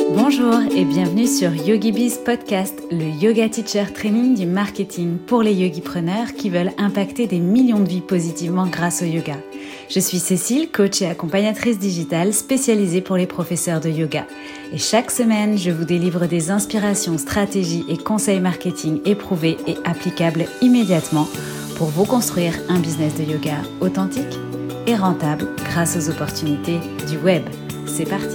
Bonjour et bienvenue sur YogiBiz Podcast, le yoga teacher training du marketing pour les yogipreneurs qui veulent impacter des millions de vies positivement grâce au yoga. Je suis Cécile, coach et accompagnatrice digitale spécialisée pour les professeurs de yoga. Et chaque semaine, je vous délivre des inspirations, stratégies et conseils marketing éprouvés et applicables immédiatement pour vous construire un business de yoga authentique et rentable grâce aux opportunités du web. C'est parti!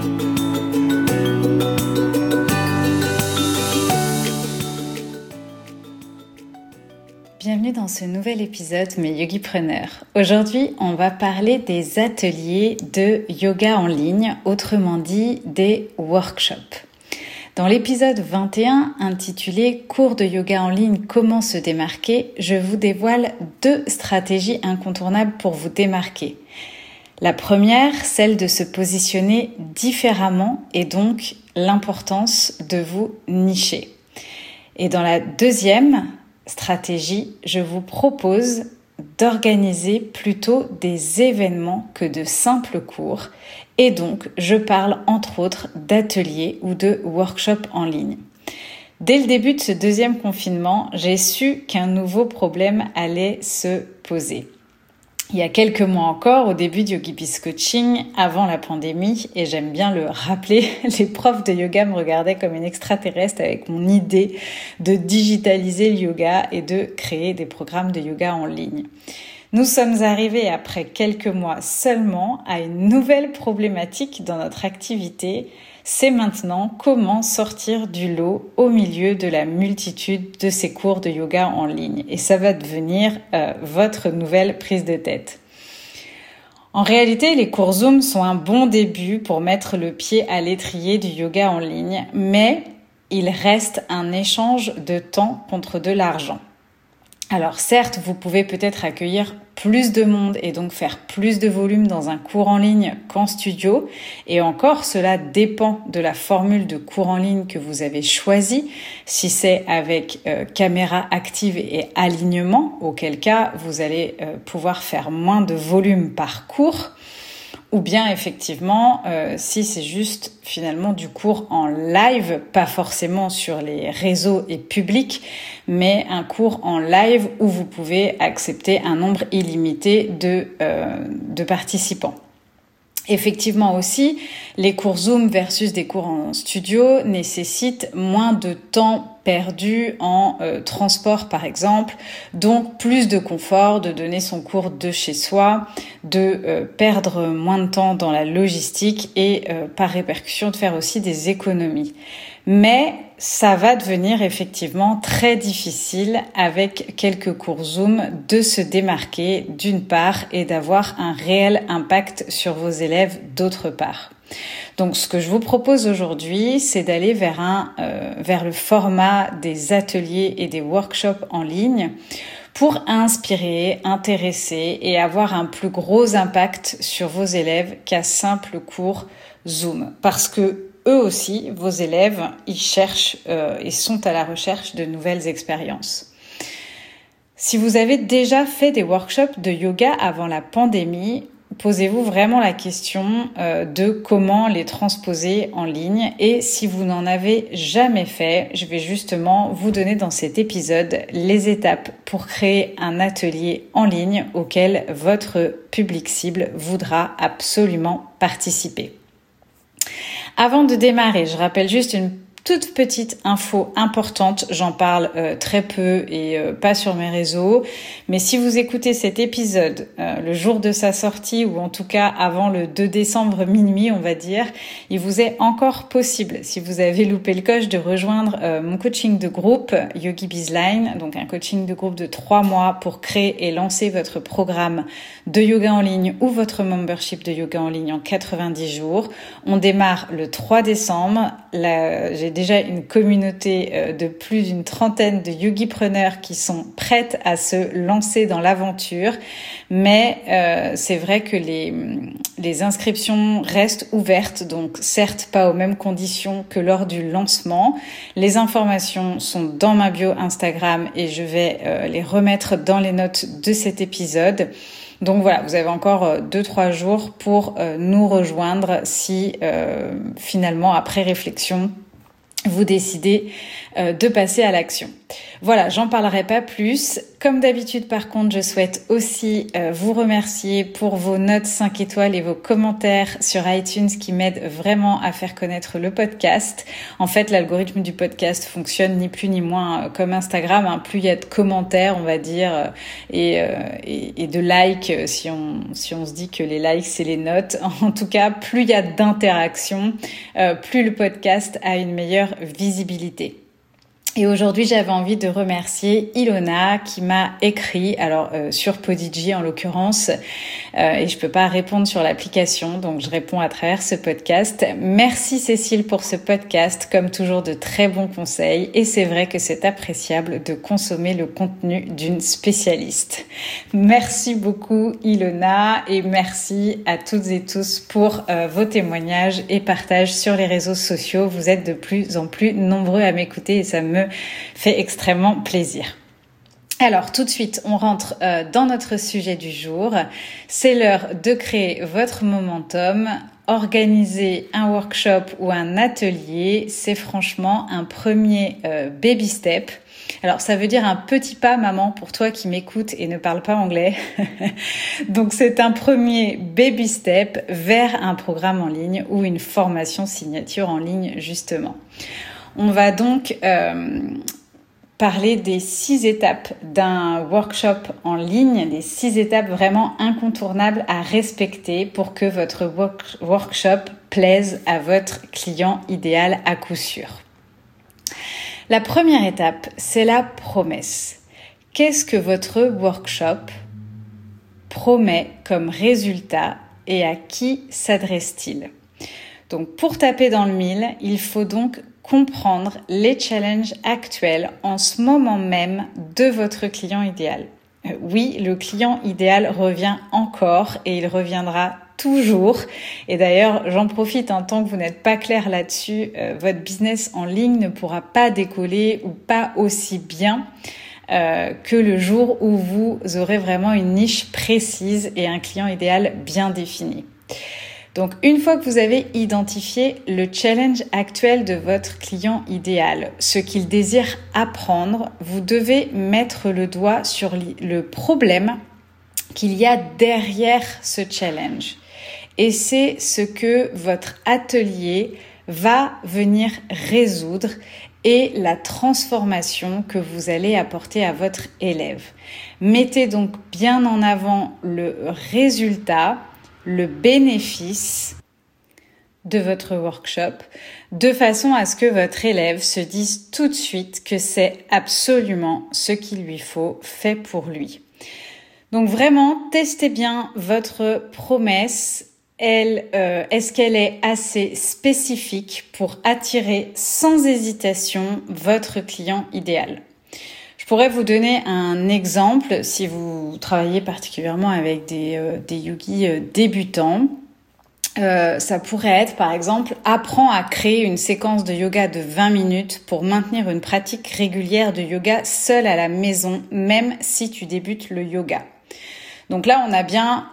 Bienvenue dans ce nouvel épisode, mes yogipreneurs. Aujourd'hui, on va parler des ateliers de yoga en ligne, autrement dit des workshops. Dans l'épisode 21, intitulé « Cours de yoga en ligne, comment se démarquer ?», je vous dévoile 2 stratégies incontournables pour vous démarquer. La première, celle de se positionner différemment et donc l'importance de vous nicher. Et dans la deuxième stratégie, je vous propose d'organiser plutôt des événements que de simples cours. Et donc, je parle entre autres d'ateliers ou de workshops en ligne. Dès le début de ce deuxième confinement, j'ai su qu'un nouveau problème allait se poser. Il y a quelques mois encore, au début de YogiBiz Coaching, avant la pandémie, et j'aime bien le rappeler, les profs de yoga me regardaient comme une extraterrestre avec mon idée de digitaliser le yoga et de créer des programmes de yoga en ligne. Nous sommes arrivés après quelques mois seulement à une nouvelle problématique dans notre activité. C'est maintenant comment sortir du lot au milieu de la multitude de ces cours de yoga en ligne. Et ça va devenir votre nouvelle prise de tête. En réalité, les cours Zoom sont un bon début pour mettre le pied à l'étrier du yoga en ligne, mais il reste un échange de temps contre de l'argent. Alors certes, vous pouvez peut-être accueillir plus de monde et donc faire plus de volume dans un cours en ligne qu'en studio. Et encore, cela dépend de la formule de cours en ligne que vous avez choisie. Si c'est avec caméra active et alignement, auquel cas vous allez pouvoir faire moins de volume par cours. Ou bien effectivement, si c'est juste finalement du cours en live, pas forcément sur les réseaux et publics, mais un cours en live où vous pouvez accepter un nombre illimité de participants. Effectivement aussi, les cours Zoom versus des cours en studio nécessitent moins de temps perdu en transport par exemple, donc plus de confort de donner son cours de chez soi, de perdre moins de temps dans la logistique et par répercussion de faire aussi des économies. Mais ça va devenir effectivement très difficile avec quelques cours Zoom de se démarquer d'une part et d'avoir un réel impact sur vos élèves d'autre part. Donc ce que je vous propose aujourd'hui, c'est d'aller vers le format des ateliers et des workshops en ligne pour inspirer, intéresser et avoir un plus gros impact sur vos élèves qu'un simple cours Zoom. Parce que eux aussi, vos élèves, ils cherchent et sont à la recherche de nouvelles expériences. Si vous avez déjà fait des workshops de yoga avant la pandémie, posez-vous vraiment la question de comment les transposer en ligne. Et si vous n'en avez jamais fait, je vais justement vous donner dans cet épisode les étapes pour créer un atelier en ligne auquel votre public cible voudra absolument participer. Avant de démarrer, je rappelle juste une toute petite info importante, j'en parle très peu et pas sur mes réseaux, mais si vous écoutez cet épisode le jour de sa sortie ou en tout cas avant le 2 décembre minuit, on va dire, il vous est encore possible, si vous avez loupé le coche, de rejoindre mon coaching de groupe YogiBiz Line, donc un coaching de groupe de 3 mois pour créer et lancer votre programme de yoga en ligne ou votre membership de yoga en ligne en 90 jours. On démarre le 3 décembre, j'ai déjà une communauté de plus d'une trentaine de yogipreneurs qui sont prêtes à se lancer dans l'aventure. Mais c'est vrai que les inscriptions restent ouvertes, donc certes pas aux mêmes conditions que lors du lancement. Les informations sont dans ma bio Instagram et je vais les remettre dans les notes de cet épisode. Donc voilà, vous avez encore 2-3 jours pour nous rejoindre si finalement, après réflexion, vous décidez de passer à l'action. Voilà, j'en parlerai pas plus. Comme d'habitude, par contre, je souhaite aussi vous remercier pour vos notes 5 étoiles et vos commentaires sur iTunes qui m'aident vraiment à faire connaître le podcast. En fait, l'algorithme du podcast fonctionne ni plus ni moins comme Instagram. Plus il y a de commentaires, on va dire, et de likes, si on se dit que les likes, c'est les notes. En tout cas, plus il y a d'interactions, plus le podcast a une meilleure visibilité. Et aujourd'hui, j'avais envie de remercier Ilona qui m'a écrit, sur Podigy en l'occurrence, et je peux pas répondre sur l'application, donc je réponds à travers ce podcast. Merci Cécile pour ce podcast, comme toujours de très bons conseils, et c'est vrai que c'est appréciable de consommer le contenu d'une spécialiste. Merci beaucoup Ilona, et merci à toutes et tous pour vos témoignages et partages sur les réseaux sociaux. Vous êtes de plus en plus nombreux à m'écouter et ça me fait extrêmement plaisir. Alors tout de suite, on rentre dans notre sujet du jour. C'est l'heure de créer votre momentum. Organiser un workshop ou un atelier, c'est franchement un premier baby step. Alors ça veut dire un petit pas, maman, pour toi qui m'écoutes et ne parle pas anglais. Donc c'est un premier baby step vers un programme en ligne ou une formation signature en ligne justement. On va donc parler des 6 étapes d'un workshop en ligne, des 6 étapes vraiment incontournables à respecter pour que votre workshop plaise à votre client idéal à coup sûr. La première étape, c'est la promesse. Qu'est-ce que votre workshop promet comme résultat et à qui s'adresse-t-il ? Donc, pour taper dans le mille, il faut donc comprendre les challenges actuels en ce moment même de votre client idéal. Oui, le client idéal revient encore et il reviendra toujours. Et d'ailleurs, j'en profite, tant que vous n'êtes pas clair là-dessus, votre business en ligne ne pourra pas décoller ou pas aussi bien que le jour où vous aurez vraiment une niche précise et un client idéal bien défini. Donc, une fois que vous avez identifié le challenge actuel de votre client idéal, ce qu'il désire apprendre, vous devez mettre le doigt sur le problème qu'il y a derrière ce challenge. Et c'est ce que votre atelier va venir résoudre et la transformation que vous allez apporter à votre élève. Mettez donc bien en avant le résultat, le bénéfice de votre workshop, de façon à ce que votre élève se dise tout de suite que c'est absolument ce qu'il lui faut, fait pour lui. Donc vraiment, testez bien votre promesse. Est-ce qu'elle est assez spécifique pour attirer sans hésitation votre client idéal ? Je pourrais vous donner un exemple si vous travaillez particulièrement avec des yogis débutants. Ça pourrait être, par exemple, apprends à créer une séquence de yoga de 20 minutes pour maintenir une pratique régulière de yoga seule à la maison, même si tu débutes le yoga. Donc là, on a bien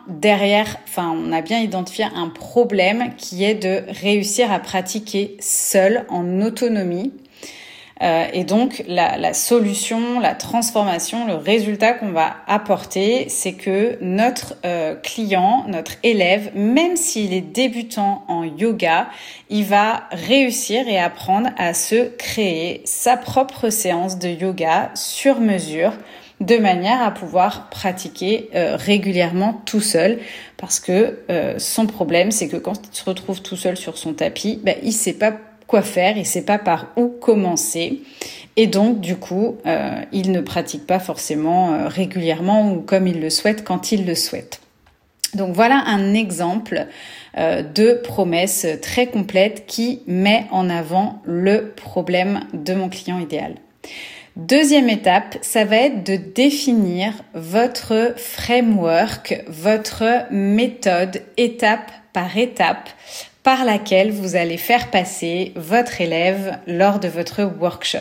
identifié un problème qui est de réussir à pratiquer seul en autonomie. Et donc, la solution, la transformation, le résultat qu'on va apporter, c'est que notre client, notre élève, même s'il est débutant en yoga, il va réussir et apprendre à se créer sa propre séance de yoga sur mesure, de manière à pouvoir pratiquer régulièrement tout seul. Parce que son problème, c'est que quand il se retrouve tout seul sur son tapis, il sait pas quoi faire, il sait pas par où commencer et donc du coup il ne pratique pas forcément régulièrement ou comme il le souhaite quand il le souhaite. Donc voilà un exemple de promesse très complète qui met en avant le problème de mon client idéal. Deuxième étape, ça va être de définir votre framework, votre méthode étape par étape par laquelle vous allez faire passer votre élève lors de votre workshop.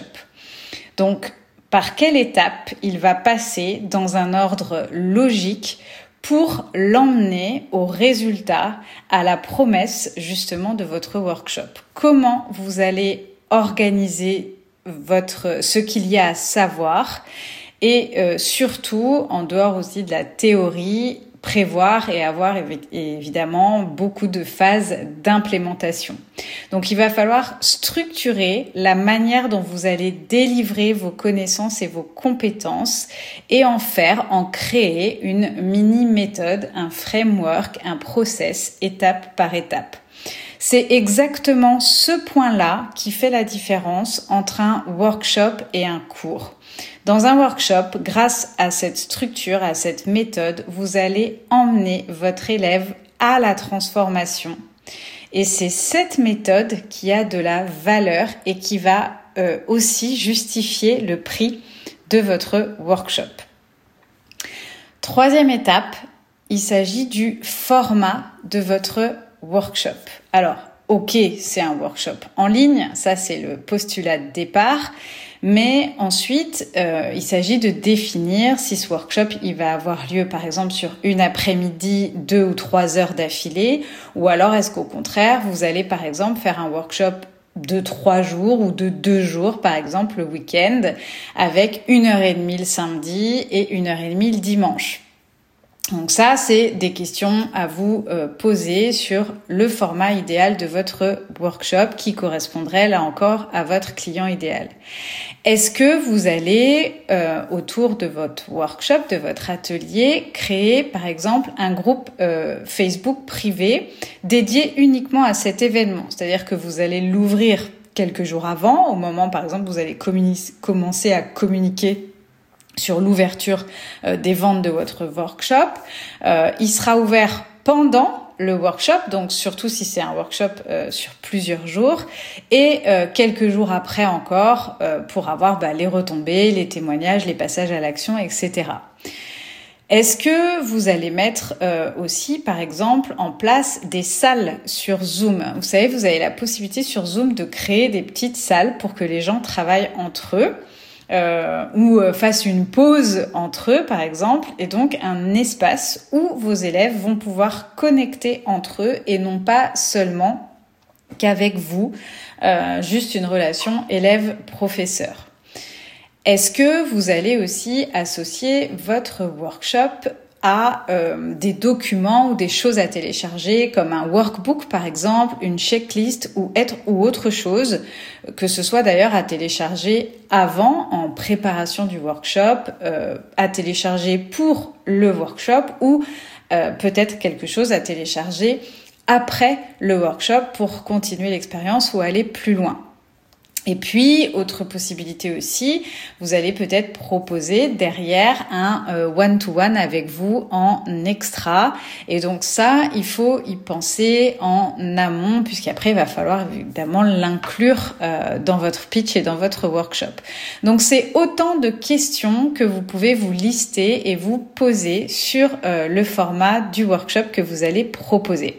Donc, par quelle étape il va passer dans un ordre logique pour l'emmener au résultat, à la promesse justement de votre workshop. Comment vous allez organiser ce qu'il y a à savoir et surtout, en dehors aussi de la théorie, prévoir et avoir évidemment beaucoup de phases d'implémentation. Donc il va falloir structurer la manière dont vous allez délivrer vos connaissances et vos compétences et en créer une mini méthode, un framework, un process étape par étape. C'est exactement ce point-là qui fait la différence entre un workshop et un cours. Dans un workshop, grâce à cette structure, à cette méthode, vous allez emmener votre élève à la transformation. Et c'est cette méthode qui a de la valeur et qui va aussi justifier le prix de votre workshop. Troisième étape, il s'agit du format de votre workshop. Alors, ok, c'est un workshop en ligne, ça c'est le postulat de départ. Mais ensuite, il s'agit de définir si ce workshop il va avoir lieu par exemple sur une après-midi, 2 ou 3 heures d'affilée, ou alors est-ce qu'au contraire, vous allez par exemple faire un workshop de 3 jours ou de 2 jours, par exemple le week-end, avec 1h30 le samedi et 1h30 le dimanche. Donc ça, c'est des questions à vous poser sur le format idéal de votre workshop qui correspondrait là encore à votre client idéal. Est-ce que vous allez, autour de votre workshop, de votre atelier, créer par exemple un groupe Facebook privé dédié uniquement à cet événement? C'est-à-dire que vous allez l'ouvrir quelques jours avant, au moment par exemple où vous allez commencer à communiquer sur l'ouverture des ventes de votre workshop. Il sera ouvert pendant le workshop, donc surtout si c'est un workshop sur plusieurs jours, et quelques jours après encore pour avoir les retombées, les témoignages, les passages à l'action, etc. Est-ce que vous allez mettre aussi, par exemple, en place des salles sur Zoom? Vous savez, vous avez la possibilité sur Zoom de créer des petites salles pour que les gens travaillent entre eux. Ou fassent une pause entre eux, par exemple, et donc un espace où vos élèves vont pouvoir connecter entre eux et non pas seulement qu'avec vous, juste une relation élève-professeur. Est-ce que vous allez aussi associer votre workshop à des documents ou des choses à télécharger comme un workbook par exemple, une checklist ou autre chose, que ce soit d'ailleurs à télécharger avant en préparation du workshop, à télécharger pour le workshop ou peut-être quelque chose à télécharger après le workshop pour continuer l'expérience ou aller plus loin. Et puis, autre possibilité aussi, vous allez peut-être proposer derrière un one-to-one avec vous en extra. Et donc ça, il faut y penser en amont, puisqu'après, il va falloir évidemment l'inclure dans votre pitch et dans votre workshop. Donc c'est autant de questions que vous pouvez vous lister et vous poser sur le format du workshop que vous allez proposer.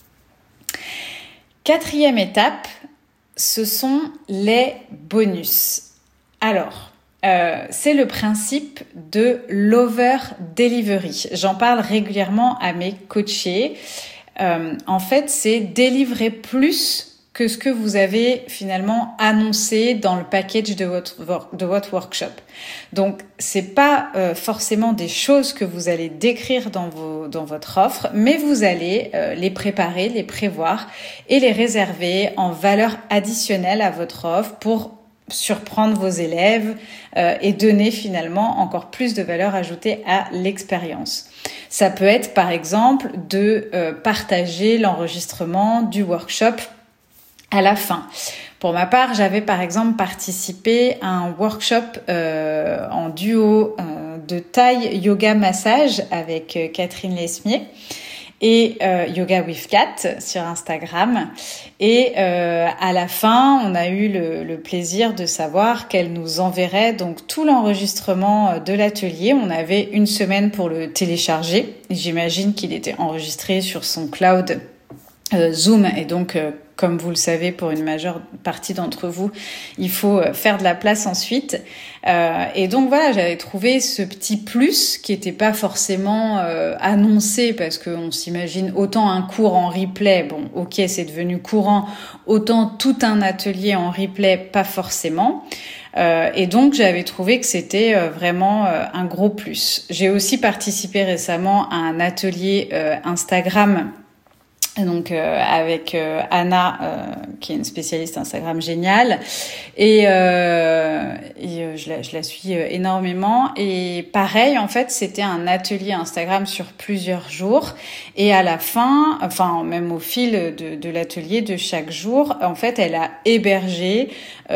Quatrième étape, ce sont les bonus. Alors, c'est le principe de l'over-delivery. J'en parle régulièrement à mes coachés. En fait, c'est délivrer plus que ce que vous avez finalement annoncé dans le package de votre workshop. Donc, c'est pas forcément des choses que vous allez décrire dans votre offre, mais vous allez les préparer, les prévoir et les réserver en valeur additionnelle à votre offre pour surprendre vos élèves et donner finalement encore plus de valeur ajoutée à l'expérience. Ça peut être par exemple de partager l'enregistrement du workshop à la fin. Pour ma part, j'avais par exemple participé à un workshop en duo de Thai Yoga Massage avec Catherine Lesmier et Yoga with Cat sur Instagram. Et à la fin, on a eu le plaisir de savoir qu'elle nous enverrait donc tout l'enregistrement de l'atelier. On avait 1 semaine pour le télécharger. J'imagine qu'il était enregistré sur son cloud Zoom. Et donc, comme vous le savez, pour une majeure partie d'entre vous, il faut faire de la place ensuite. Et donc voilà, j'avais trouvé ce petit plus qui n'était pas forcément annoncé, parce qu'on s'imagine autant un cours en replay, bon ok c'est devenu courant, autant tout un atelier en replay, pas forcément. Et donc j'avais trouvé que c'était vraiment un gros plus. J'ai aussi participé récemment à un atelier Instagram, donc avec Anna qui est une spécialiste Instagram géniale, et je la suis énormément. Et pareil, en fait c'était un atelier Instagram sur plusieurs jours, et à la fin, enfin même au fil de l'atelier de chaque jour, en fait elle a hébergé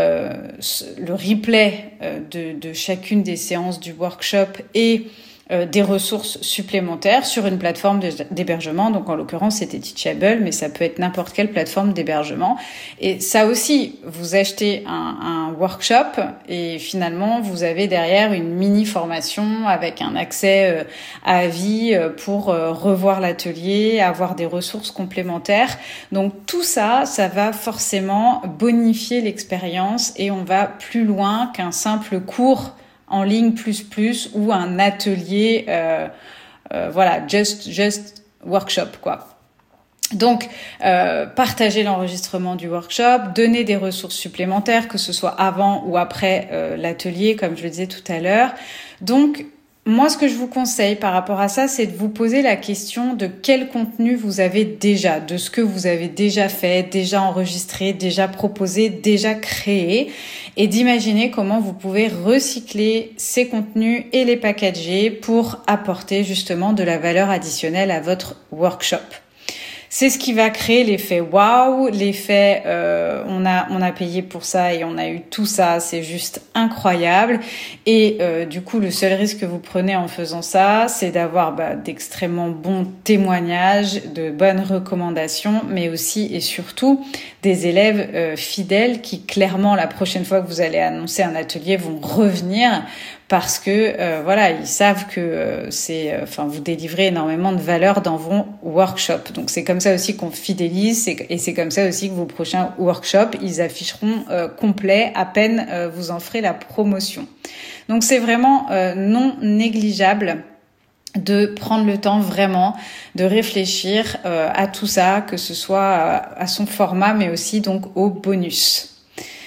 le replay de chacune des séances du workshop et des ressources supplémentaires sur une plateforme d'hébergement. Donc en l'occurrence c'était Teachable, mais ça peut être n'importe quelle plateforme d'hébergement. Et ça aussi, vous achetez un workshop et finalement vous avez derrière une mini formation avec un accès à vie pour revoir l'atelier, avoir des ressources complémentaires. Donc tout ça, ça va forcément bonifier l'expérience, et on va plus loin qu'un simple cours en ligne plus ou un atelier, voilà, just workshop, quoi. Donc, partagez l'enregistrement du workshop, donnez des ressources supplémentaires, que ce soit avant ou après l'atelier, comme je le disais tout à l'heure. Donc, moi, ce que je vous conseille par rapport à ça, c'est de vous poser la question de quel contenu vous avez déjà, de ce que vous avez déjà fait, déjà enregistré, déjà proposé, déjà créé, et d'imaginer comment vous pouvez recycler ces contenus et les packager pour apporter justement de la valeur additionnelle à votre workshop. C'est ce qui va créer l'effet waouh, l'effet on a payé pour ça et on a eu tout ça, c'est juste incroyable. Et du coup, le seul risque que vous prenez en faisant ça, c'est d'avoir d'extrêmement bons témoignages, de bonnes recommandations, mais aussi et surtout des élèves fidèles qui clairement la prochaine fois que vous allez annoncer un atelier vont revenir, parce que voilà, ils savent que vous délivrez énormément de valeur dans vos workshops. Donc c'est comme ça aussi qu'on fidélise, et c'est comme ça aussi que vos prochains workshops, ils afficheront complets à peine vous en ferez la promotion. Donc c'est vraiment non négligeable de prendre le temps vraiment de réfléchir à tout ça, que ce soit à son format, mais aussi donc au bonus.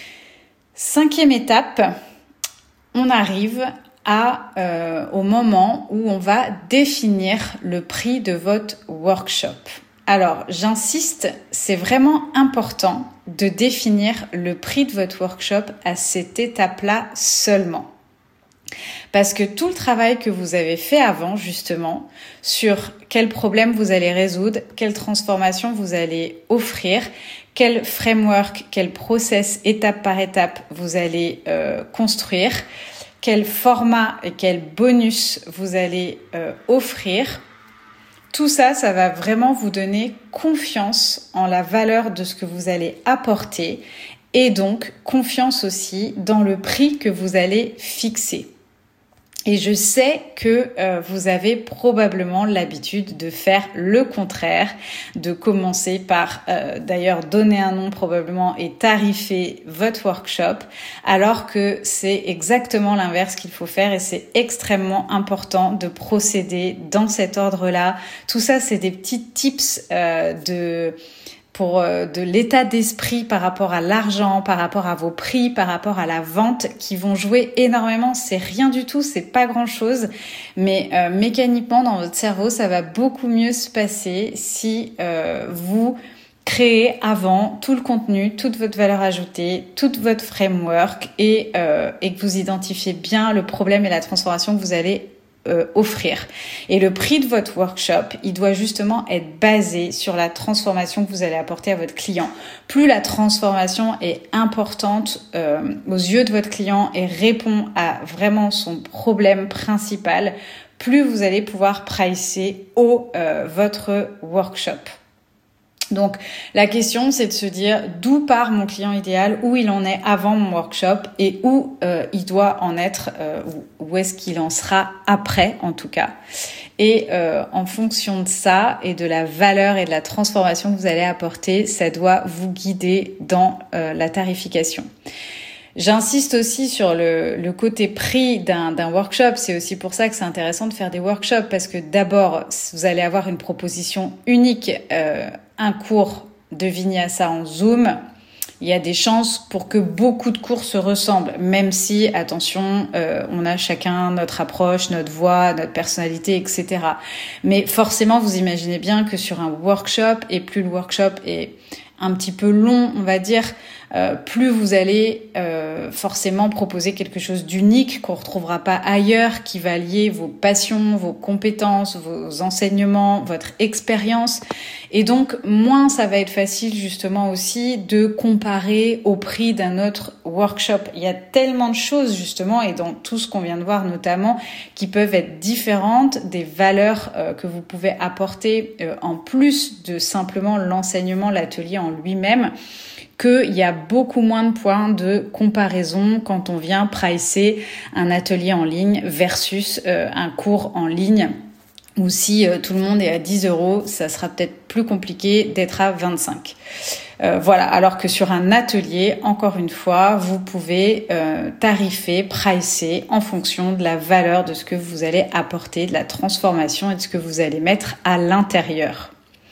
5e étape, on arrive au moment où on va définir le prix de votre workshop. Alors, j'insiste, c'est vraiment important de définir le prix de votre workshop à cette étape-là seulement. Parce que tout le travail que vous avez fait avant, justement, sur quel problème vous allez résoudre, quelle transformation vous allez offrir, quel framework, quel process étape par étape vous allez construire, quel format et quel bonus vous allez offrir, tout ça, ça va vraiment vous donner confiance en la valeur de ce que vous allez apporter, et donc confiance aussi dans le prix que vous allez fixer. Et je sais que vous avez probablement l'habitude de faire le contraire, de commencer par d'ailleurs donner un nom probablement et tarifer votre workshop, alors que c'est exactement l'inverse qu'il faut faire, et c'est extrêmement important de procéder dans cet ordre-là. Tout ça, c'est des petits tips de l'état d'esprit par rapport à l'argent, par rapport à vos prix, par rapport à la vente, qui vont jouer énormément. C'est rien du tout, c'est pas grand-chose, mais mécaniquement dans votre cerveau, ça va beaucoup mieux se passer si vous créez avant tout le contenu, toute votre valeur ajoutée, tout votre framework, et que vous identifiez bien le problème et la transformation que vous allez offrir. Et le prix de votre workshop, il doit justement être basé sur la transformation que vous allez apporter à votre client. Plus la transformation est importante aux yeux de votre client et répond à vraiment son problème principal, plus vous allez pouvoir pricer votre workshop. Donc, la question, c'est de se dire d'où part mon client idéal, où il en est avant mon workshop, et où il doit en être, où est-ce qu'il en sera après, en tout cas. Et en fonction de ça et de la valeur et de la transformation que vous allez apporter, ça doit vous guider dans la tarification. J'insiste aussi sur le côté prix d'un workshop. C'est aussi pour ça que c'est intéressant de faire des workshops, parce que d'abord, vous allez avoir une proposition unique, un cours de Vinyasa en Zoom. Il y a des chances pour que beaucoup de cours se ressemblent, même si, attention, on a chacun notre approche, notre voix, notre personnalité, etc. Mais forcément, vous imaginez bien que sur un workshop, et plus le workshop est un petit peu long, on va dire, plus vous allez forcément proposer quelque chose d'unique qu'on retrouvera pas ailleurs, qui va lier vos passions, vos compétences, vos enseignements, votre expérience. Et donc, moins ça va être facile justement aussi de comparer au prix d'un autre workshop. Il y a tellement de choses justement, et dans tout ce qu'on vient de voir notamment, qui peuvent être différentes des valeurs que vous pouvez apporter en plus de simplement l'enseignement, l'atelier en lui-même, qu'il y a beaucoup moins de points de comparaison quand on vient pricer un atelier en ligne versus un cours en ligne. Ou si tout le monde est à 10 €, ça sera peut-être plus compliqué d'être à 25. Voilà, alors que sur un atelier, encore une fois, vous pouvez tarifer, pricer en fonction de la valeur de ce que vous allez apporter, de la transformation et de ce que vous allez mettre à l'intérieur.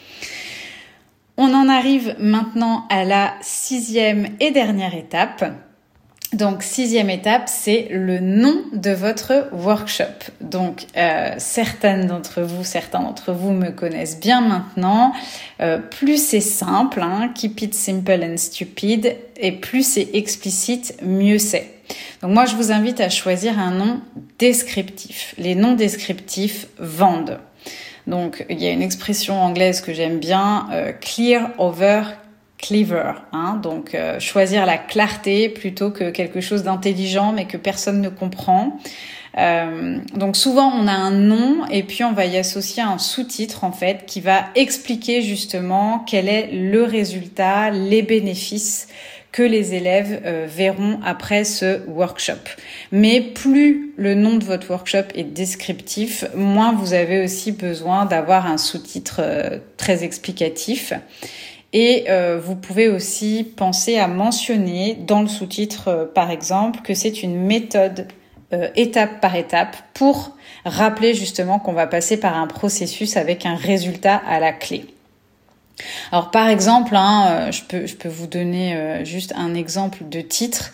On en arrive maintenant à la 6e et dernière étape. Donc, 6e étape, c'est le nom de votre workshop. Donc, certains d'entre vous me connaissent bien maintenant. Plus c'est simple, keep it simple and stupid, et plus c'est explicite, mieux c'est. Donc moi, je vous invite à choisir un nom descriptif. Les noms descriptifs vendent. Donc, il y a une expression anglaise que j'aime bien, clear over clever, donc choisir la clarté plutôt que quelque chose d'intelligent mais que personne ne comprend. Donc souvent on a un nom et puis on va y associer un sous-titre en fait qui va expliquer justement quel est le résultat, les bénéfices que les élèves verront après ce workshop. Mais plus le nom de votre workshop est descriptif, moins vous avez aussi besoin d'avoir un sous-titre très explicatif. Et vous pouvez aussi penser à mentionner dans le sous-titre, par exemple, que c'est une méthode étape par étape pour rappeler justement qu'on va passer par un processus avec un résultat à la clé. Alors par exemple, je peux vous donner juste un exemple de titre.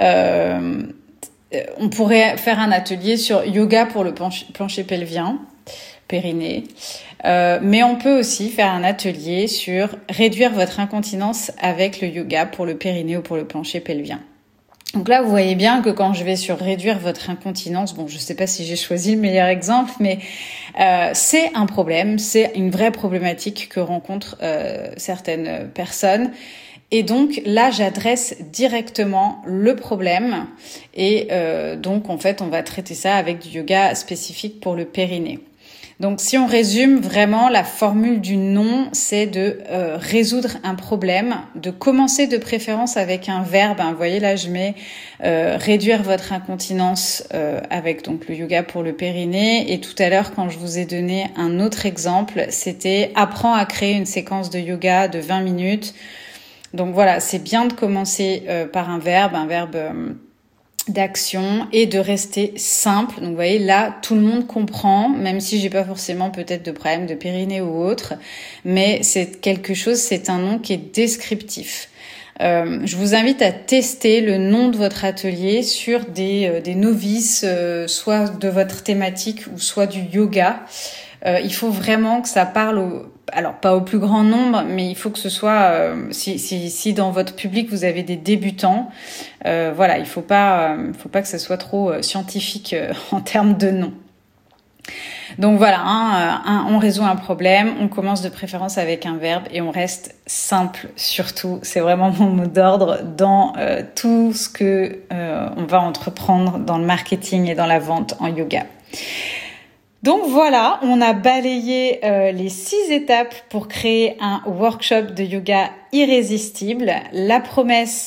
On pourrait faire un atelier sur yoga pour le plancher pelvien, périnée. Mais on peut aussi faire un atelier sur réduire votre incontinence avec le yoga pour le périnée ou pour le plancher pelvien. Donc là, vous voyez bien que quand je vais sur réduire votre incontinence, bon, je sais pas si j'ai choisi le meilleur exemple, mais c'est un problème, c'est une vraie problématique que rencontrent certaines personnes. Et donc là, j'adresse directement le problème et donc en fait, on va traiter ça avec du yoga spécifique pour le périnée. Donc, si on résume vraiment, la formule du nom, c'est de résoudre un problème, de commencer de préférence avec un verbe. Vous voyez, là, je mets réduire votre incontinence avec donc le yoga pour le périnée. Et tout à l'heure, quand je vous ai donné un autre exemple, c'était apprends à créer une séquence de yoga de 20 minutes. Donc voilà, c'est bien de commencer par un verbe d'action et de rester simple. Donc vous voyez là, tout le monde comprend, même si j'ai pas forcément peut-être de problème de périnée ou autre, mais c'est quelque chose, c'est un nom qui est descriptif. Je vous invite à tester le nom de votre atelier sur des novices, soit de votre thématique ou soit du yoga. Il faut vraiment que ça parle alors pas au plus grand nombre, mais il faut que ce soit si dans votre public vous avez des débutants, voilà, il faut pas que ça soit trop scientifique en termes de nom. Donc voilà, on résout un problème, on commence de préférence avec un verbe et on reste simple surtout. C'est vraiment mon mot d'ordre dans tout ce que on va entreprendre dans le marketing et dans la vente en yoga. Donc voilà, on a balayé les 6 étapes pour créer un workshop de yoga irrésistible. La promesse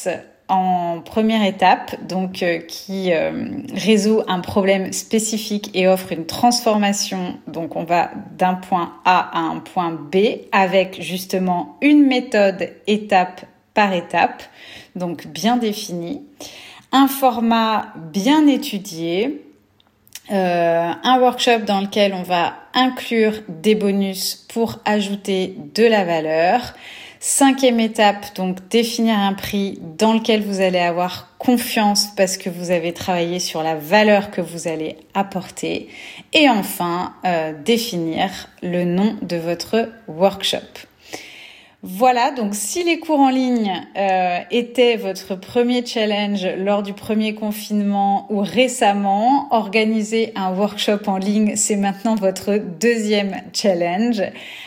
en première étape, qui résout un problème spécifique et offre une transformation. Donc on va d'un point A à un point B avec justement une méthode étape par étape, donc bien définie, un format bien étudié, un workshop dans lequel on va inclure des bonus pour ajouter de la valeur. 5e étape, donc définir un prix dans lequel vous allez avoir confiance parce que vous avez travaillé sur la valeur que vous allez apporter. Et enfin, définir le nom de votre workshop. Voilà, donc si les cours en ligne étaient votre premier challenge lors du premier confinement ou récemment, organiser un workshop en ligne, c'est maintenant votre deuxième challenge.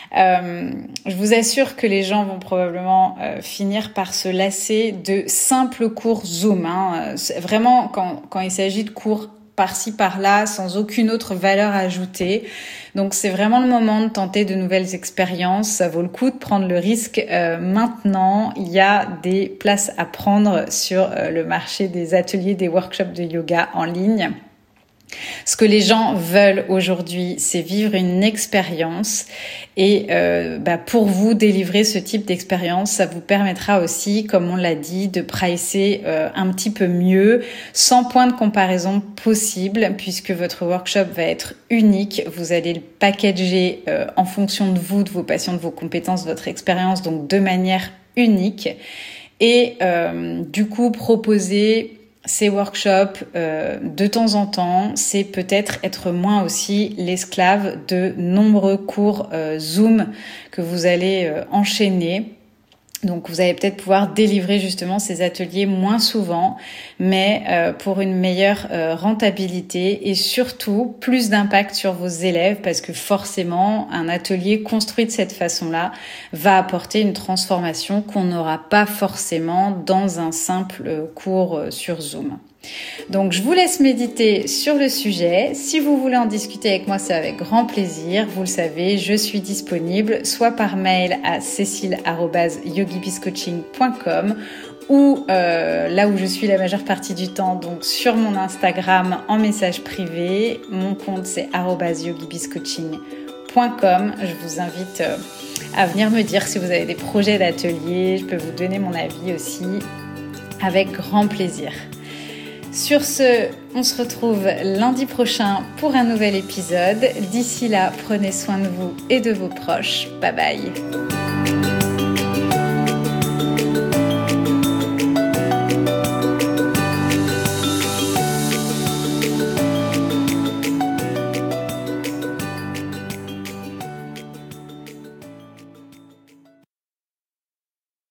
Je vous assure que les gens vont probablement finir par se lasser de simples cours Zoom. Vraiment, quand il s'agit de cours par-ci, par-là, sans aucune autre valeur ajoutée. Donc, c'est vraiment le moment de tenter de nouvelles expériences. Ça vaut le coup de prendre le risque. Maintenant, il y a des places à prendre sur le marché des ateliers, des workshops de yoga en ligne. Ce que les gens veulent aujourd'hui, c'est vivre une expérience et pour vous délivrer ce type d'expérience, ça vous permettra aussi, comme on l'a dit, de pricer un petit peu mieux, sans point de comparaison possible, puisque votre workshop va être unique. Vous allez le packager en fonction de vous, de vos passions, de vos compétences, de votre expérience, donc de manière unique. Et du coup, proposer ces workshops de temps en temps, c'est peut-être être moins aussi l'esclave de nombreux cours Zoom que vous allez enchaîner. Donc vous allez peut-être pouvoir délivrer justement ces ateliers moins souvent, mais pour une meilleure rentabilité et surtout plus d'impact sur vos élèves, parce que forcément un atelier construit de cette façon-là va apporter une transformation qu'on n'aura pas forcément dans un simple cours sur Zoom. Donc je vous laisse méditer sur le sujet. Si vous voulez en discuter avec moi, c'est avec grand plaisir. Vous le savez, je suis disponible soit par mail à cécile@yogibizcoaching.com ou là où je suis la majeure partie du temps, donc sur mon Instagram en message privé. Mon compte c'est @yogibizcoaching.com. Je vous invite à venir me dire si vous avez des projets d'atelier. Je peux vous donner mon avis aussi avec grand plaisir. Sur ce, on se retrouve lundi prochain pour un nouvel épisode. D'ici là, prenez soin de vous et de vos proches. Bye bye.